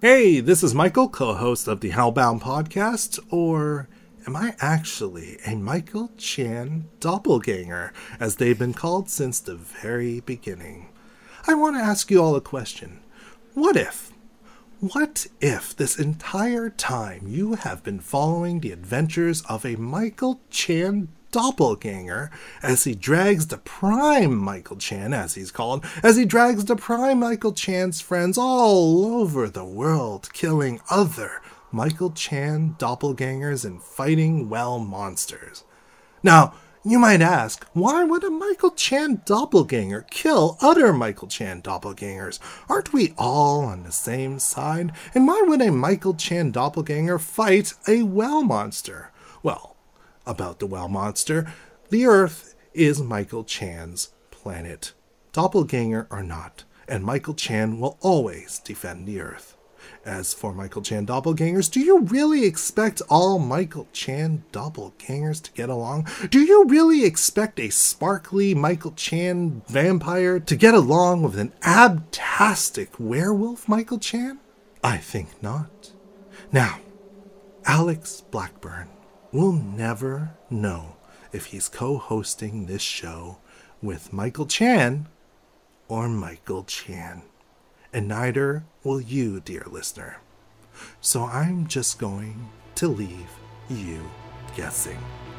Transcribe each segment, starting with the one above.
Hey, this is Michael, co-host of the Hellbound podcast, or am I actually a Michael Chan doppelganger, as they've been called since the very beginning? I want to ask you all a question. What if this entire time you have been following the adventures of a Michael Chan doppelganger as he drags the prime Michael Chan, as he's called, as he drags the prime Michael Chan's friends all over the world, killing other Michael Chan doppelgangers and fighting well monsters. Now, you might ask, why would a Michael Chan doppelganger kill other Michael Chan doppelgangers? Aren't we all on the same side? And why would a Michael Chan doppelganger fight a well monster? Well, about the well monster, the Earth is Michael Chan's planet. Doppelganger or not, and Michael Chan will always defend the Earth. As for Michael Chan doppelgangers, do you really expect all Michael Chan doppelgangers to get along? Do you really expect a sparkly Michael Chan vampire to get along with an abtastic werewolf Michael Chan? I think not. Now, Alex Blackburn will never know if he's co-hosting this show with Michael Chan or Michael Chan. And neither will you, dear listener. So I'm just going to leave you guessing.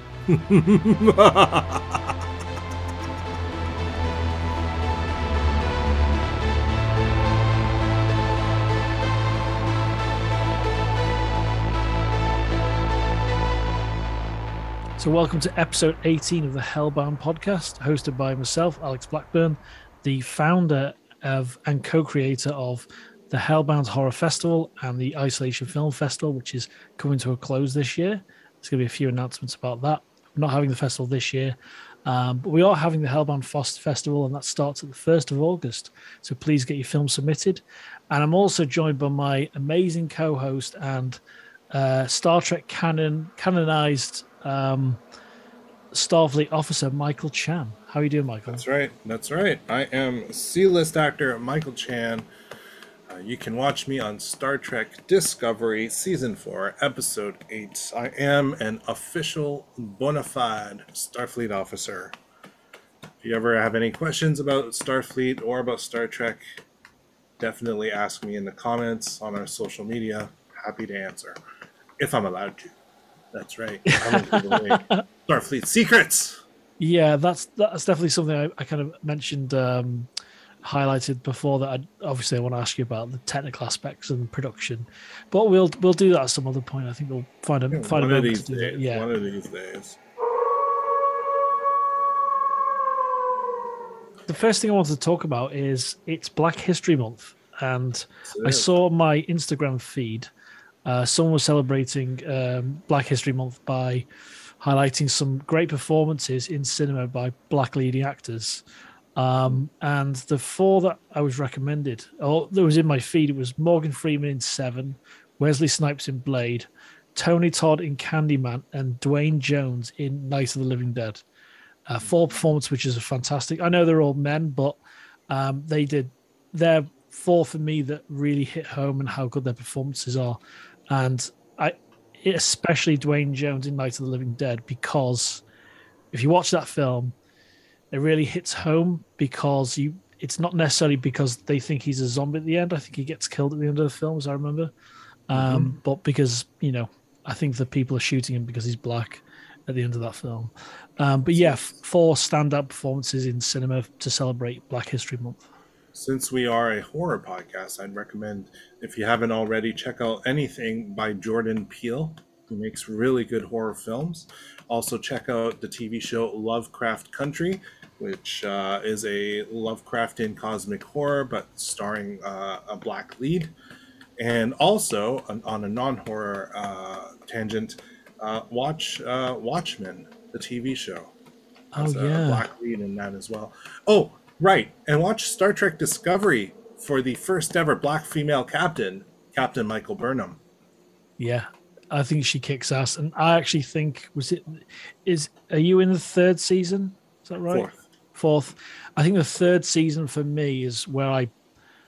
So welcome to episode 18 of the Hellbound podcast, hosted by myself, Alex Blackburn, the founder of and co-creator of the Hellbound Horror Festival and the Isolation Film Festival, which is coming to a close this year. There's going to be a few announcements about that. We're not having the festival this year, but we are having the Hellbound Festival, and that starts at the 1st of August. So please get your film submitted. And I'm also joined by my amazing co-host and Star Trek canonized Starfleet officer Michael Chan. How are you doing, Michael? That's right. I am C-list actor Michael Chan. You can watch me on Star Trek Discovery Season 4, Episode 8. I am an official bona fide Starfleet officer. If you ever have any questions about Starfleet or about Star Trek, definitely ask me in the comments on our social media. Happy to answer, if I'm allowed to. That's right. Starfleet secrets. Yeah, that's definitely something I kind of mentioned, highlighted before. That I want to ask you about the technical aspects and production, but we'll do that at some other point. I think we'll find a moment to do that. Yeah, one of these days. The first thing I wanted to talk about is it's Black History Month, and I saw my Instagram feed. Someone was celebrating Black History Month by highlighting some great performances in cinema by Black leading actors. And the four that I was recommended, or that was in my feed, it was Morgan Freeman in Seven, Wesley Snipes in Blade, Tony Todd in Candyman, and Dwayne Jones in Night of the Living Dead. Four performances, which is fantastic. I know they're all men, but they're four for me that really hit home and how good their performances are. And especially Dwayne Jones in Night of the Living Dead, because if you watch that film, it really hits home because it's not necessarily because they think he's a zombie at the end. I think he gets killed at the end of the film, as I remember. But because, I think the people are shooting him because he's black at the end of that film. But yeah, four standout performances in cinema to celebrate Black History Month. Since we are a horror podcast, I'd recommend, if you haven't already, check out anything by Jordan Peele, who makes really good horror films. Also, check out the TV show Lovecraft Country, which is a Lovecraftian cosmic horror, but starring a black lead. And also, on a non-horror tangent, watch Watchmen, the TV show. There's a black lead in that as well. Oh, right, and watch Star Trek Discovery for the first ever black female captain, Captain Michael Burnham. Yeah, I think she kicks ass, and I actually think are you in the third season? Is that right? Fourth. I think the third season for me is where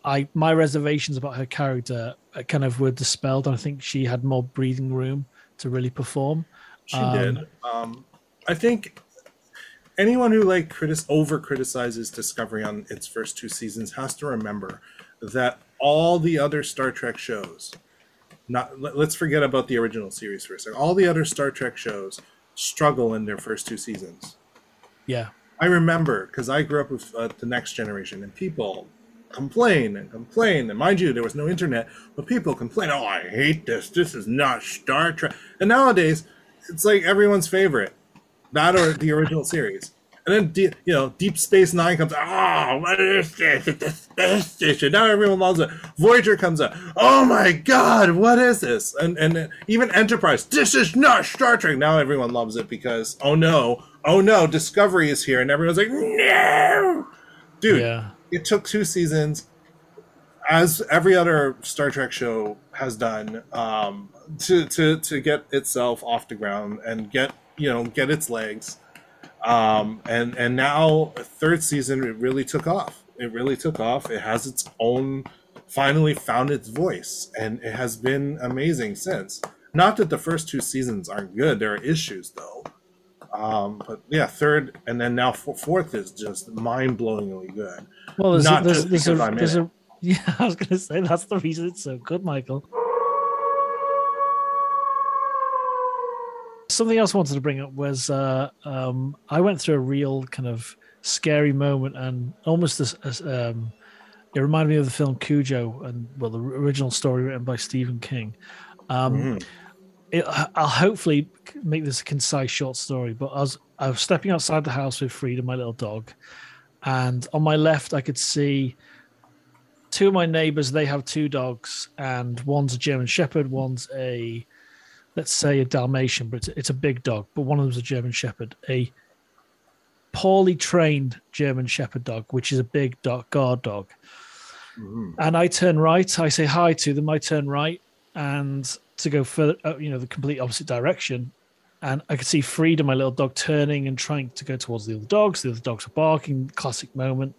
my reservations about her character kind of were dispelled, and I think she had more breathing room to really perform. She did. I think anyone who like over criticizes Discovery on its first two seasons has to remember that all the other Star Trek shows, let's forget about the original series for a second. All the other Star Trek shows struggle in their first two seasons. Yeah, I remember because I grew up with the Next Generation, and people complain and complain. And mind you, there was no internet, but people complain. Oh, I hate this. This is not Star Trek. And nowadays, it's like everyone's favorite, that or the original series. And then Deep Space Nine comes out. Oh, what is this? It's a space station. Now everyone loves it. Voyager comes out. Oh my God, what is this? And even Enterprise. This is not Star Trek. Now everyone loves it because oh no, Discovery is here, and everyone's like, no, dude. Yeah. It took two seasons, as every other Star Trek show has done, to get itself off the ground and get its legs. And now third season, it really took off. It has its own, finally found its voice, and it has been amazing since. Not that the first two seasons aren't good. There are issues though. But yeah, third and then now fourth is just mind-blowingly good. Well, there's a yeah, I was going to say that's the reason it's so good, Michael. Something else I wanted to bring up was I went through a real kind of scary moment, and almost this. It reminded me of the film Cujo, and the original story written by Stephen King. I'll hopefully make this a concise, short story. But I was stepping outside the house with Frida, my little dog, and on my left I could see two of my neighbors. They have two dogs, and one's a German Shepherd, one's let's say a Dalmatian, but it's a big dog. But one of them's a German Shepherd, a poorly trained German Shepherd dog, which is a big guard dog. Mm-hmm. And I turn right. I say hi to them. I turn right, and to go further, the complete opposite direction. And I could see Frida, my little dog, turning and trying to go towards the other dogs. The other dogs are barking. Classic moment.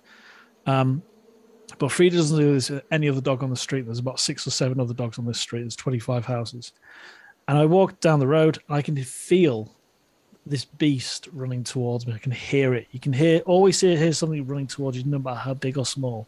But Frida doesn't do this with any other dog on the street. There's about 6 or 7 other dogs on this street. There's 25 houses. And I walked down the road, and I can feel this beast running towards me. I can hear it. You can always hear something running towards you, no matter how big or small.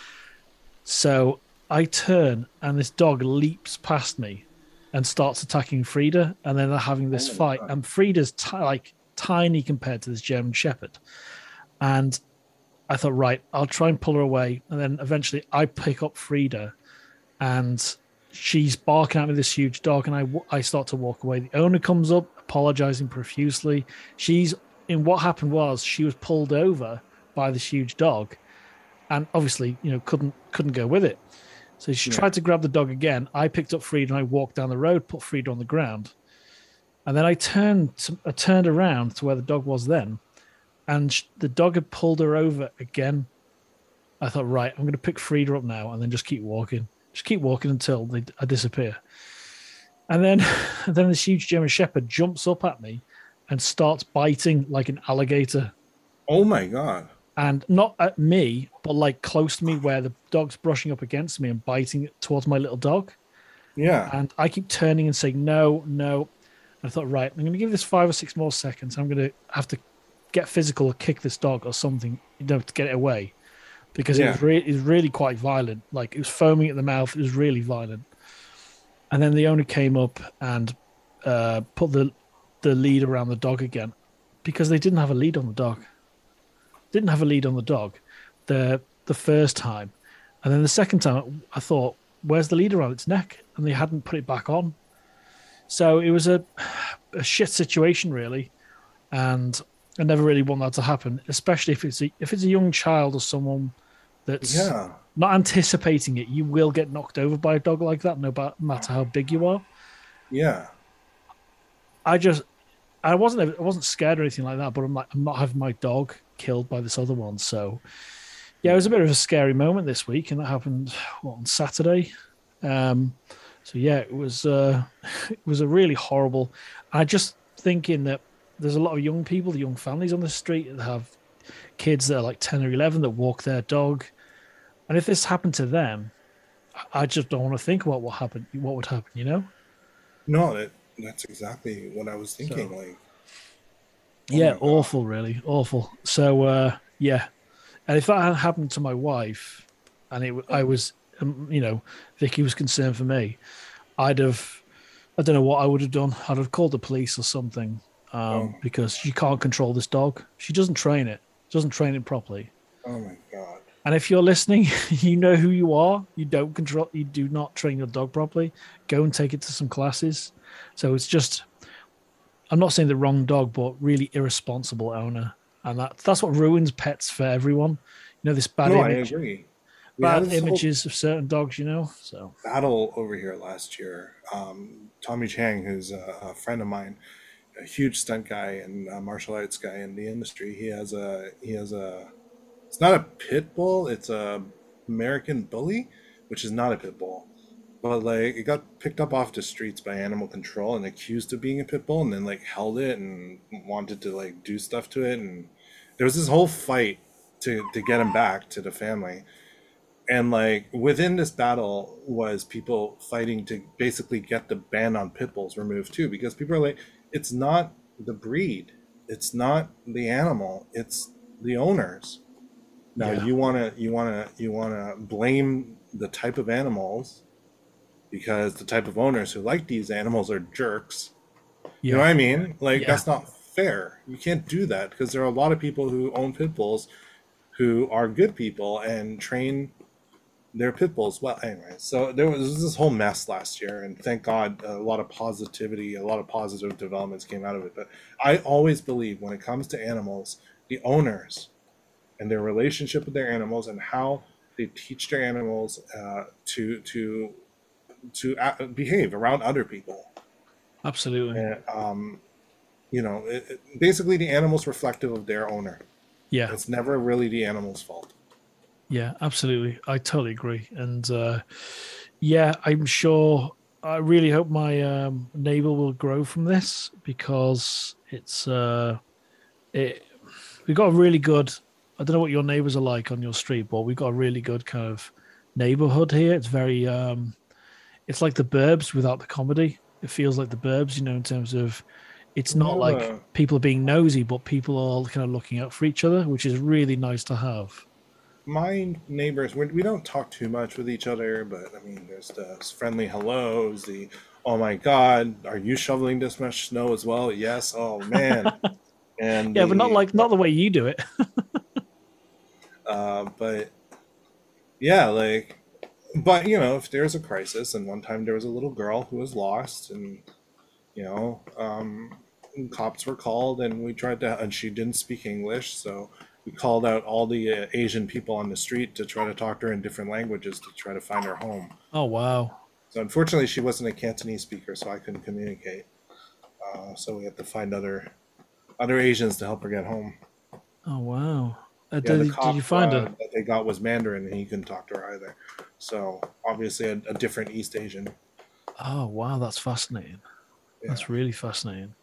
So I turn, and this dog leaps past me and starts attacking Frida, and then they're having this fight. God. And Frida's tiny compared to this German Shepherd. And I thought, right, I'll try and pull her away. And then eventually I pick up Frida, and she's barking at me, this huge dog, and I start to walk away. The owner comes up, apologizing profusely. What happened was she was pulled over by this huge dog, and obviously, couldn't go with it. So she tried to grab the dog again. I picked up Frida and I walked down the road, put Frida on the ground, and then I turned around to where the dog was then, and the dog had pulled her over again. I thought, right, I'm going to pick Frida up now and then just keep walking. Just keep walking until I disappear. And then this huge German Shepherd jumps up at me and starts biting like an alligator. Oh, my God. And not at me, but like close to me where the dog's brushing up against me and biting towards my little dog. Yeah. And I keep turning and saying, no. And I thought, right, I'm going to give this 5 or 6 more seconds. I'm going to have to get physical or kick this dog or something, to get it away. Because it was really quite violent. Like, it was foaming at the mouth. It was really violent. And then the owner came up and put the lead around the dog again, because they didn't have a lead on the dog. The first time. And then the second time, I thought, where's the lead around its neck? And they hadn't put it back on. So it was a shit situation, really. And I never really want that to happen, especially if it's a young child or someone that's not anticipating it. You will get knocked over by a dog like that, no matter how big you are. Yeah. I wasn't scared or anything like that, but I'm not having my dog killed by this other one. So yeah, it was a bit of a scary moment this week, and that happened on Saturday. So yeah, it was a really horrible. I just thinking that there's a lot of young people, young families on the street that have kids that are like 10 or 11 that walk their dog. And if this happened to them, I just don't want to think about what would happen, you know? No, that's exactly what I was thinking. So, Like, oh yeah, my god. awful, really awful. So, yeah. And if that had happened to my wife and I was, Vicky was concerned for me, I don't know what I would have done. I'd have called the police or something, Oh, because she can't control this dog. She doesn't train it, doesn't train it properly. oh my god. And if you're listening, you know who you are. You do not train your dog properly. Go and take it to some classes. So it's just, I'm not saying the wrong dog, but really irresponsible owner. And that's what ruins pets for everyone. You know, this No, I agree. We had bad this whole images of certain dogs, you know? So, battle over here last year. Tommy Chang, who's a friend of mine, a huge stunt guy and a martial arts guy in the industry. He has a it's not a pit bull, it's a American bully, which is not a pit bull. But like it got picked up off the streets by animal control and accused of being a pit bull and then like held it and wanted to like do stuff to it, and there was this whole fight to get him back to the family. And like within this battle was people fighting to basically get the ban on pit bulls removed too, because people are like, it's not the breed, it's not the animal, it's the owners. Now yeah. you wanna blame the type of animals because the type of owners who like these animals are jerks. You know Yeah. what I mean? Like Yeah. that's not fair. You can't do that because there are a lot of people who own pit bulls who are good people and train their pit bulls well. Anyway, so there was this whole mess last year, and thank God a lot of positivity, a lot of positive developments came out of it. But I always believe when it comes to animals, the owners and their relationship with their animals and how they teach their animals behave around other people. Absolutely. And basically the animal's reflective of their owner. Yeah. It's never really the animal's fault. Yeah, absolutely. I totally agree. And yeah, I'm sure. I really hope my neighbor will grow from this, because it. We got a really good. I don't know what your neighbors are like on your street, but we got a really good kind of neighborhood here. It's very. It's like the Burbs without the comedy. It feels like the Burbs, in terms of. It's We not have like a people are being nosy, but people are all kind of looking out for each other, which is really nice to have. My neighbors, we don't talk too much with each other, but I mean, there's the friendly hellos, the oh my God, are you shoveling this much snow as well? Yes, oh man. And Yeah, but not the way you do it. but yeah, like, but if there's a crisis, and one time there was a little girl who was lost, and you know, um, cops were called, and and she didn't speak English, so we called out all the Asian people on the street to try to talk to her in different languages to try to find her home. Oh wow. So unfortunately, she wasn't a Cantonese speaker, so I couldn't communicate. So we had to find other Asians to help her get home. Oh wow. Yeah, the Did you cop find her? that they got was Mandarin, and he couldn't talk to her either. So obviously, a different East Asian. Oh wow, that's fascinating. Yeah. That's really fascinating.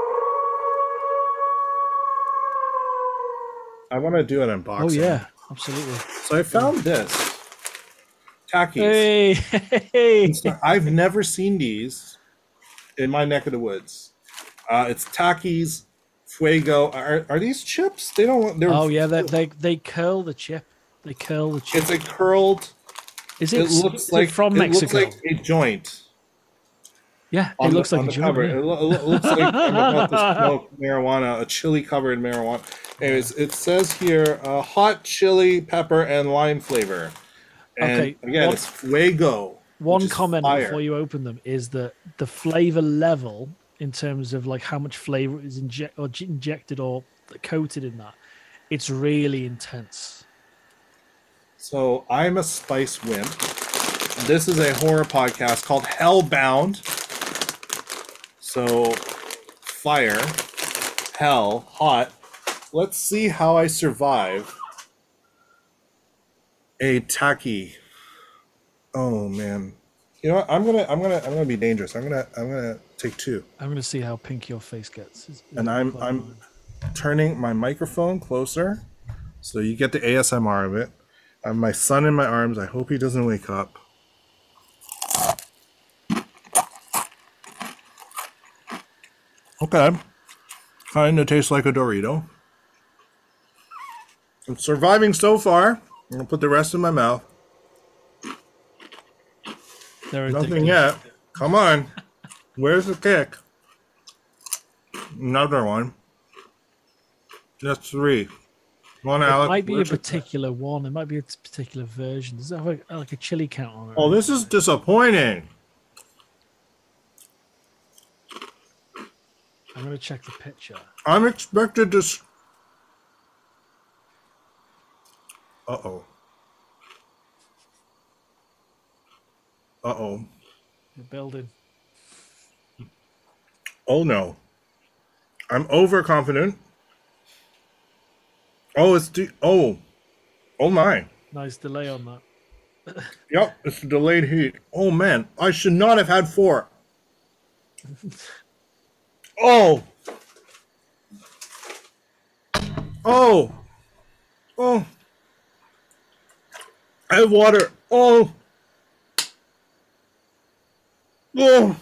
I want to do an Oh unboxing. yeah, absolutely. So I found this Takis. Hey, hey. I've never seen these in my neck of the woods. It's Takis Fuego. Are these chips? They don't. They're. Oh yeah, they curl the chip. They curl the chip. It's a curled. It looks Is it like from it looks Mexico? like a joint Yeah, it on looks like on a the joint. cover. Yeah. It looks like I'm about to smoke marijuana, a chili covered marijuana. Anyways, it says here hot chili, pepper, and lime flavor. And Okay. again, it's Fuego, which One is comment before fire. you open them is that the flavor level, in terms of like how much flavor is injected or coated in that, it's really intense. So I'm a spice wimp. This is a horror podcast called Hellbound. So fire, hell, hot. Let's see how I survive a tacky. Oh man. You know what? I'm gonna be dangerous. I'm gonna take two. I'm going to see how pink your face gets. And I'm turning my microphone closer so you get the ASMR of it. I have my son in my arms. I hope he doesn't wake up. Okay. Kind of tastes like a Dorito. I'm surviving so far. I'm going to put the rest in my mouth. They're Nothing addictive. yet. Come on. Where's the kick? Another one. That's 3. One, It Alex. might be a Where's the- particular one. It might be a particular version. Does it have like a chili count on it? Oh, this is disappointing. I'm going to check the picture. I'm expected to... Uh-oh. Uh-oh. We're building. Oh, no. I'm overconfident. Oh, it's... Oh. Oh, my. Nice delay on that. Yep, it's a delayed heat. Oh, man. I should not have had 4. Oh. Oh. Oh. I have water. Oh. Oh.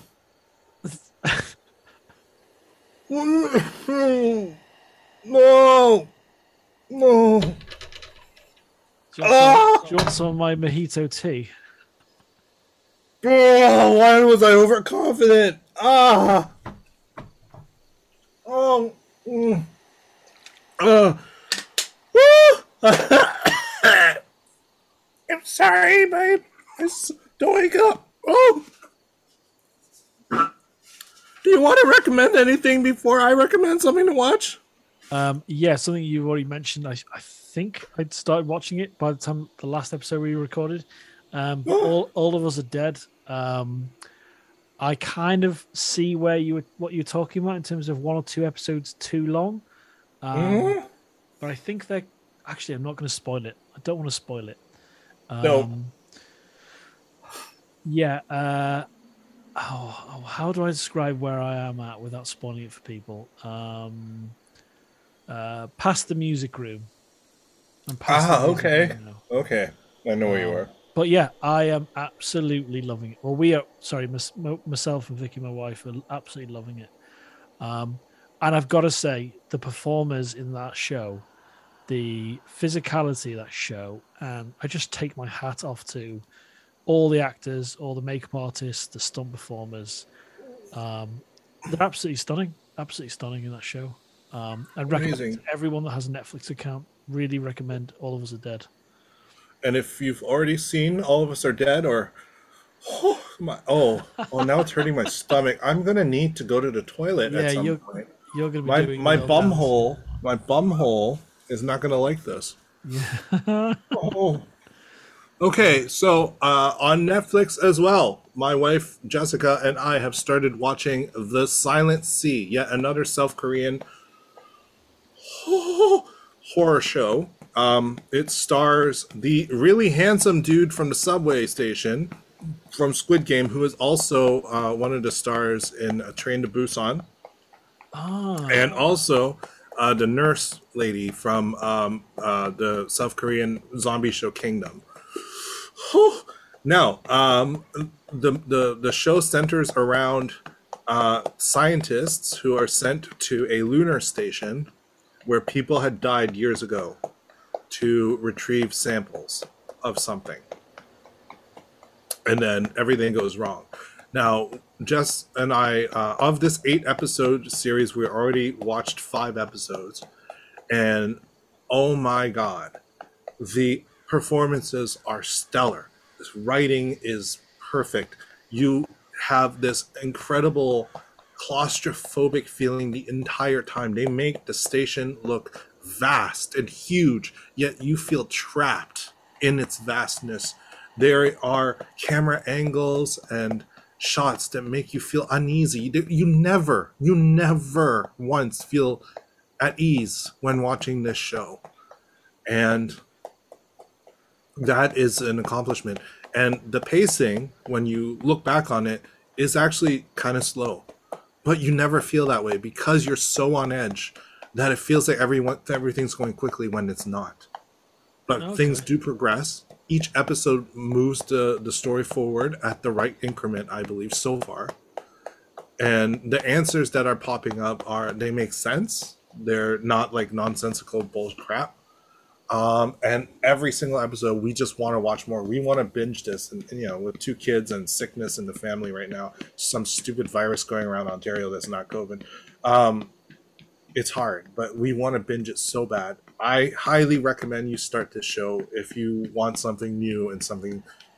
No. No. Do you want some of my mojito tea? Oh, why was I overconfident? Ah. Oh. Woo. I'm sorry, babe. Don't wake up. Oh. Do you want to recommend anything before I recommend something to watch? Yeah, something you've already mentioned. I think I'd started watching it by the time the last episode we recorded. But all of us are dead. I kind of see what you're talking about in terms of 1 or 2 episodes too long. But I think they're actually. I'm not going to spoil it. I don't want to spoil it. No. Yeah. How do I describe where I am at without spoiling it for people? Past the music room. I'm past the music okay. room now. Okay. I know where you are. But yeah, I am absolutely loving it. Well, we are. Sorry, myself and Vicky, my wife, are absolutely loving it. And I've got to say, the performers in that show, the physicality of that show, and I just take my hat off to all the actors, all the makeup artists, the stunt performers. They're absolutely stunning. Absolutely stunning in that show. I'd recommend it to everyone that has a Netflix account. Really recommend All of Us Are Dead. And if you've already seen All of Us Are Dead, or now it's hurting my stomach. I'm gonna need to go to the toilet at some point. You're gonna be doing my bum hole is not gonna like this. Yeah. Oh. Okay, so on Netflix as well, my wife Jessica and I have started watching The Silent Sea, yet another South Korean horror show. It stars the really handsome dude from the subway station from Squid Game, who is also one of the stars in Train to Busan. Oh. And also the nurse lady from the South Korean zombie show Kingdom. Now, the show centers around scientists who are sent to a lunar station where people had died years ago to retrieve samples of something. And then everything goes wrong. Now, Jess and I, of this 8-episode series, we already watched 5 episodes. And oh my God, the performances are stellar. This writing is perfect. You have this incredible claustrophobic feeling the entire time. They make the station look vast and huge, yet you feel trapped in its vastness. There are camera angles and shots that make you feel uneasy. You never once feel at ease when watching this show. And that is an accomplishment. And the pacing, when you look back on it, is actually kind of slow. But you never feel that way because you're so on edge that it feels like everything's going quickly when it's not. but things Okay. do progress. Each episode moves the story forward at the right increment, I believe, so far. And the answers that are popping up they make sense. They're not like nonsensical bull crap. And every single episode, we just want to watch more. We want to binge this, and with 2 kids and sickness in the family right now, some stupid virus going around Ontario that's not COVID. It's hard, but we want to binge it so bad. I highly recommend you start this show if you want something new and something,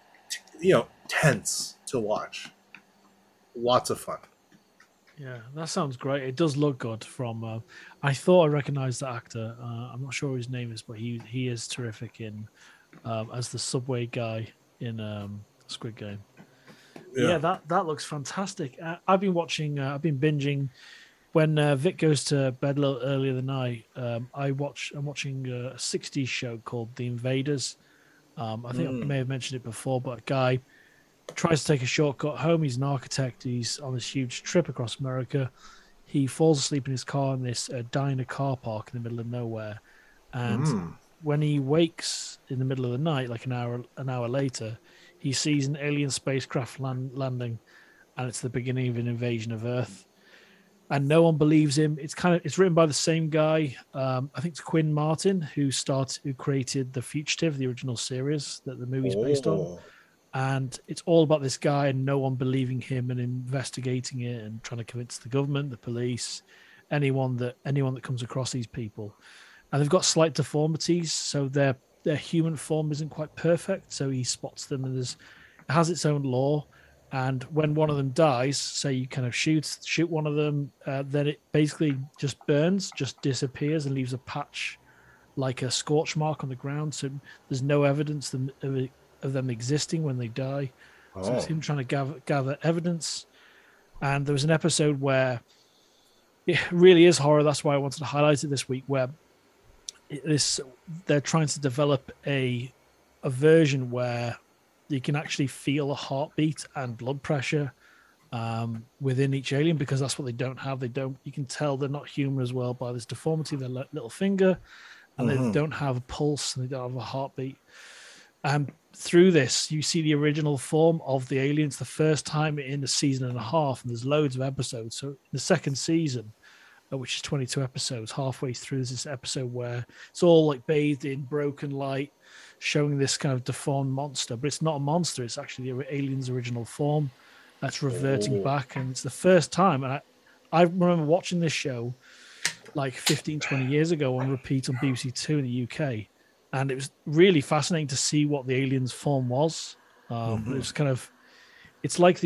tense to watch. Lots of fun. Yeah, that sounds great. It does look good. I thought I recognized the actor. I'm not sure what his name is, but he is terrific in as the subway guy in Squid Game. Yeah, that looks fantastic. I've been watching. I've been binging. When Vic goes to bed a little earlier than I'm watching a '60s show called The Invaders. I think I may have mentioned it before, but a guy tries to take a shortcut home. He's an architect. He's on this huge trip across America. He falls asleep in his car in this diner car park in the middle of nowhere. And when he wakes in the middle of the night, like an hour later, he sees an alien spacecraft landing, and it's the beginning of an invasion of Earth. And no one believes him. It's written by the same guy. I think it's Quinn Martin who created The Fugitive, the original series that the movie's based on. And it's all about this guy and no one believing him and investigating it and trying to convince the government, the police, anyone that comes across these people. And they've got slight deformities, so their human form isn't quite perfect. So he spots them, and it has its own law. And when one of them dies, say you kind of shoot one of them, then it basically just burns, just disappears, and leaves a patch like a scorch mark on the ground. So there's no evidence of them existing when they die. So it's him trying to gather evidence. And there was an episode where it really is horror. That's why I wanted to highlight it this week, where they're trying to develop a version where you can actually feel a heartbeat and blood pressure within each alien, because that's what they don't have. You can tell they're not human as well by this deformity, their little finger, and they don't have a pulse and they don't have a heartbeat. And through this, you see the original form of the aliens the first time in a season and a half, and there's loads of episodes. So in the second season, which is 22 episodes, halfway through, there's this episode where it's all like bathed in broken light, showing this kind of deformed monster, but it's not a monster. It's actually the alien's original form that's reverting back. And it's the first time. And I remember watching this show like 15, 20 years ago on repeat on BBC Two in the UK. And it was really fascinating to see what the alien's form was. It was kind of, it's like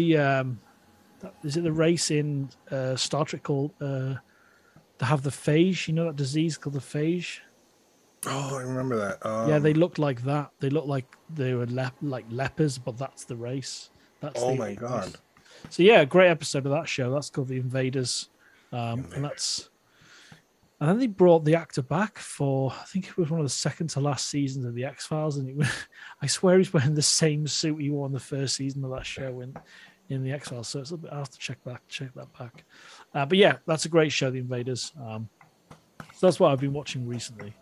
is it the race in Star Trek called, they have the phage, that disease called the phage? Oh, I remember that. Yeah, they looked like that. They looked like they were like lepers, but that's the race. That's oh my god! Race. So yeah, great episode of that show. That's called The Invaders, and then they brought the actor back for, I think it was one of the second to last seasons of the X-Files, and I swear he's wearing the same suit he wore in the first season of that show in the X-Files. So it's a bit, I'll have to check that back. But yeah, that's a great show, The Invaders. So that's what I've been watching recently.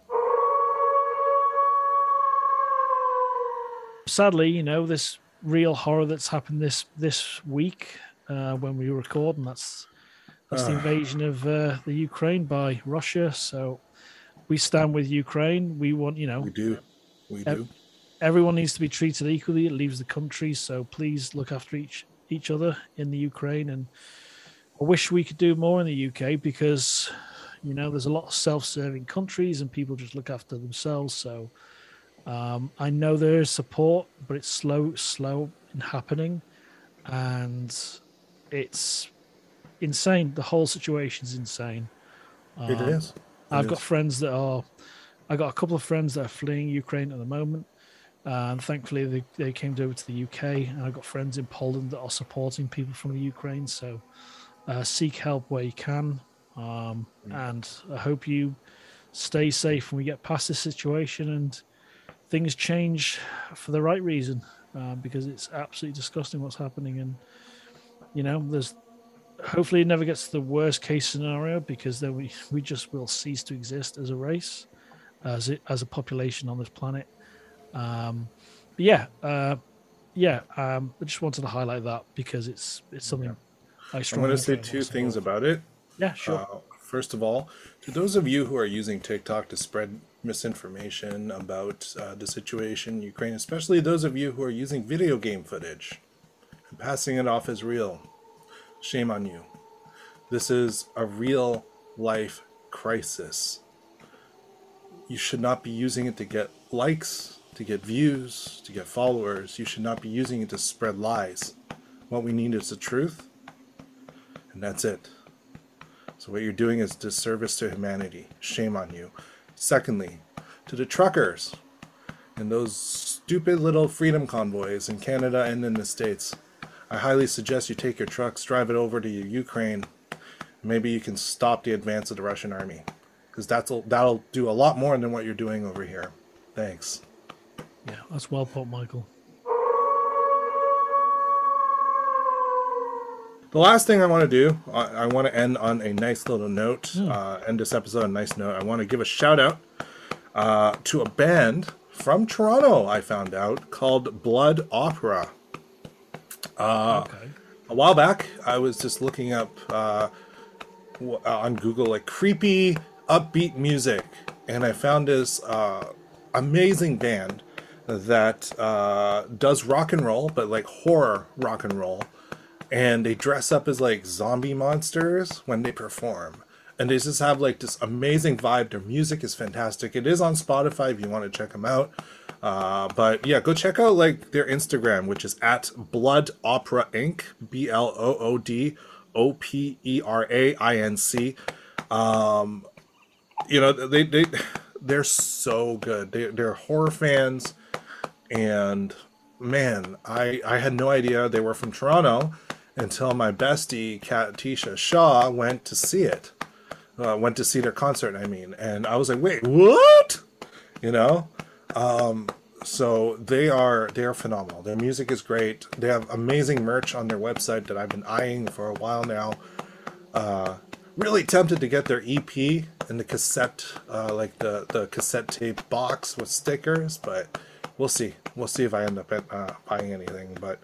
Sadly, this real horror that's happened this week when we record, and that's the invasion of the Ukraine by Russia. So we stand with Ukraine. We want, we do. Everyone needs to be treated equally. It leaves the country, so please look after each other in the Ukraine. And I wish we could do more in the UK, because there's a lot of self-serving countries and people just look after themselves. So I know there is support, but it's slow in happening, and it's insane. The whole situation is insane. It is. I got a couple of friends that are fleeing Ukraine at the moment. And thankfully, they came over to the UK, and I've got friends in Poland that are supporting people from the Ukraine. So seek help where you can. And I hope you stay safe when we get past this situation and things change for the right reason, because it's absolutely disgusting what's happening. And, there's hopefully it never gets to the worst case scenario, because then we just will cease to exist as a race. as a population on this planet. But yeah, I just wanted to highlight that because it's something I I'm strongly going to say enjoy and two want to things support. about it. Yeah, sure. First of all, to those of you who are using TikTok to spread misinformation about the situation in Ukraine, especially those of you who are using video game footage and passing it off as real, shame on you. This is a real life crisis. You should not be using it to get likes, to get views, to get followers. You should not be using it to spread lies. What we need is the truth, and that's it. So what you're doing is disservice to humanity. Shame on you. Secondly, to the truckers and those stupid little freedom convoys in Canada and in the States, I highly suggest you take your trucks, drive it over to Ukraine. Maybe you can stop the advance of the Russian army, because that'll do a lot more than what you're doing over here. Thanks. Yeah, that's well put, Michael. The last thing I want to do, I want to end on a nice little note, end this episode on a nice note. I want to give a shout out to a band from Toronto, I found out, called Blood Opera. Okay. A while back, I was just looking up on Google, like, creepy, upbeat music, and I found this amazing band that does rock and roll, but like horror rock and roll. And they dress up as like zombie monsters when they perform, and they just have like this amazing vibe. Their music is fantastic. It is on Spotify if you want to check them out. But yeah, go check out like their Instagram, which is at Blood Opera Inc. BLOODOPERAINC. You know, they're so good. They're horror fans, and man, I had no idea they were from Toronto until my bestie, Katisha Shaw, went to see it. Went to see their concert, I mean. And I was like, wait, what? You know? So they are phenomenal. Their music is great. They have amazing merch on their website that I've been eyeing for a while now. Really tempted to get their EP and the cassette, like the cassette tape box with stickers, but we'll see. We'll see if I end up buying anything. But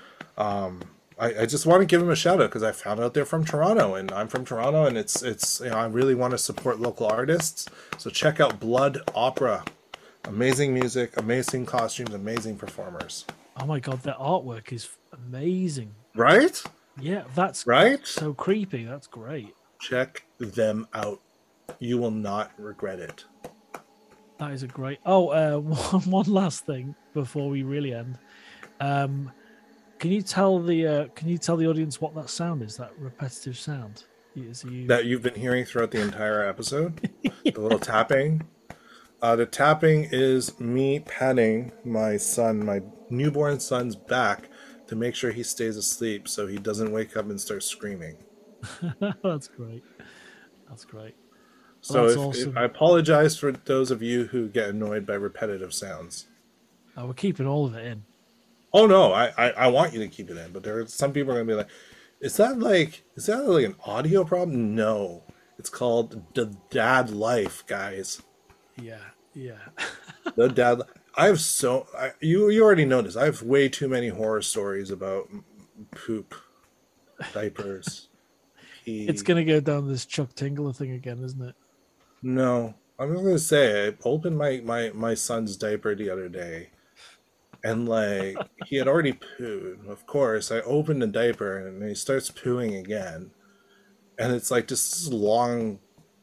I just want to give them a shout out because I found out they're from Toronto, and I'm from Toronto, and it's you know, I really want to support local artists. So check out Blood Opera. Amazing music, amazing costumes, amazing performers. Oh my god, their artwork is amazing. Right? Yeah, that's right. So creepy. That's great. Check them out. You will not regret it. That is a great. Oh, one last thing before we really end. Can you tell the audience what that sound is? That repetitive sound that you've been hearing throughout the entire episode. Yeah. The little tapping. The tapping is me patting my newborn son's back to make sure he stays asleep, so he doesn't wake up and start screaming. That's great. That's great. So if I apologize for those of you who get annoyed by repetitive sounds. We're keeping all of it in. Oh no, I want you to keep it in, but there are some people are gonna be like, is that like an audio problem? No. It's called the dad life, guys. Yeah. The dad. You already noticed. I have way too many horror stories about poop, diapers, pee. It's gonna go down this Chuck Tingler thing again, isn't it? No, I'm just gonna say I opened my son's diaper the other day, and like he had already pooed. Of course, I opened the diaper and he starts pooing again, and it's like just long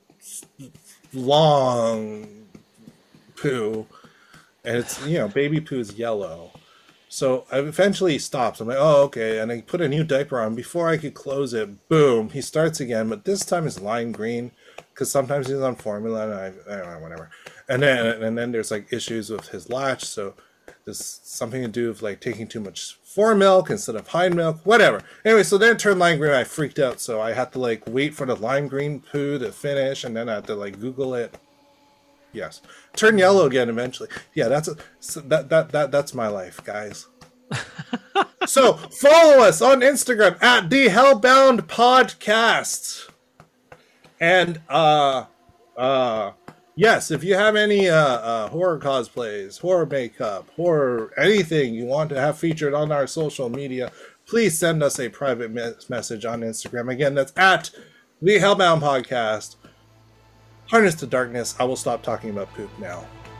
poo, and it's, you know, baby poo is yellow. So I eventually stops. I'm like, oh, okay. And I put a new diaper on. Before I could close it, boom, he starts again. But this time it's lime green, because sometimes he's on formula, and I don't know, whatever. And then there's like issues with his latch. So there's something to do with like taking too much fore milk instead of hind milk, whatever. Anyway, so then it turned lime green. I freaked out. So I had to like wait for the lime green poo to finish, and then I had to like Google it. Yes, turn yellow again eventually. Yeah, that's my life, guys. So follow us on Instagram at the Hellbound Podcast, and Yes, if you have any horror cosplays, horror makeup, horror anything you want to have featured on our social media, please send us a private message on Instagram. Again, that's at the Hellbound Podcast. Harness to darkness. I will stop talking about poop now.